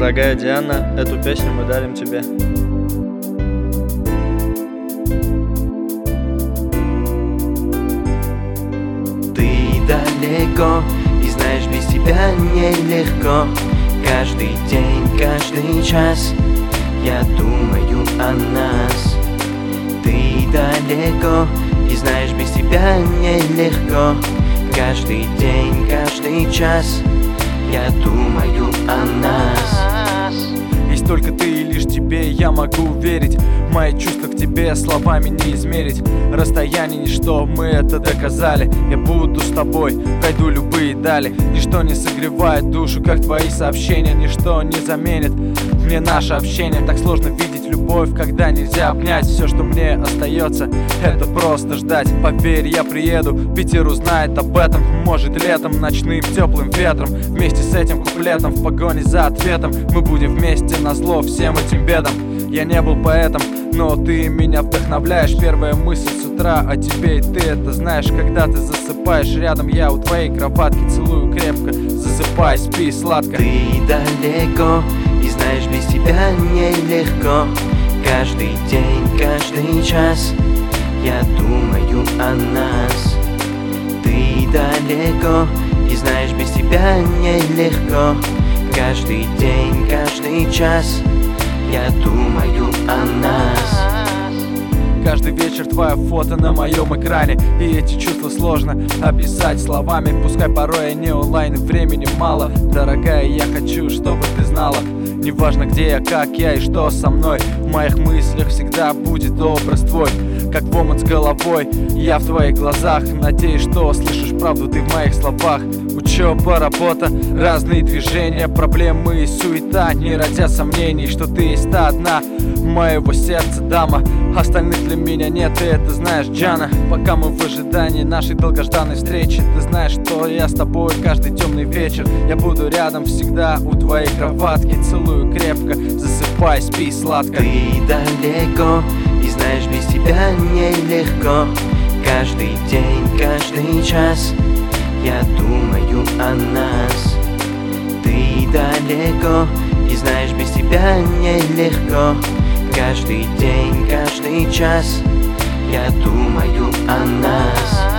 Дорогая Диана, эту песню мы дарим тебе. Ты далеко, и знаешь, без тебя нелегко. Каждый день, каждый час я думаю о нас. Ты далеко, и знаешь, без тебя нелегко. Каждый день, каждый час я думаю о нас. Есть только ты, и лишь тебе я могу верить. Мои чувства к тебе словами не измерить. Расстояние ничто, мы это доказали. Я буду с тобой, пройду любые дали. Ничто не согревает душу, как твои сообщения. Ничто не заменит мне наше общение. Так сложно видеть любовь, когда нельзя обнять. Все, что мне остается, это просто ждать. Поверь, я приеду, Питер узнает об этом. Может летом, ночным теплым ветром. Вместе с этим куплетом, в погоне за ответом, мы будем вместе назло всем этим бедам. Я не был поэтом, но ты меня вдохновляешь. Первая мысль с утра о тебе, и ты это знаешь. Когда ты засыпаешь рядом, я у твоей кроватки целую крепко. Засыпай, спи сладко. Ты далеко, и знаешь, без тебя нелегко. Каждый день, каждый час я думаю о нас. Ты далеко, и знаешь, без тебя нелегко. Каждый день, каждый час я думаю о нас. Каждый вечер твое фото на моем экране. И эти чувства сложно описать словами. Пускай порой я не онлайн и времени мало. Дорогая, я хочу, чтобы ты знала. Неважно где я, как я и что со мной. В моих мыслях всегда будет образ твой. Как в омут с головой, я в твоих глазах. Надеюсь, что слышишь правду ты в моих словах. Учеба, работа, разные движения, проблемы и суета не родят сомнений, что ты есть та одна моего сердца дама. Остальных для меня нет, ты это знаешь, Джана. Пока мы в ожидании нашей долгожданной встречи, ты знаешь, что я с тобой каждый темный вечер. Я буду рядом всегда у твоей кроватки. Целую крепко, засыпай, спи сладко. Ты далеко, и знаешь, без тебя нелегко. Каждый день, каждый час я думаю о нас. Ты далеко, и знаешь, без тебя нелегко. Каждый день, каждый час я думаю о нас.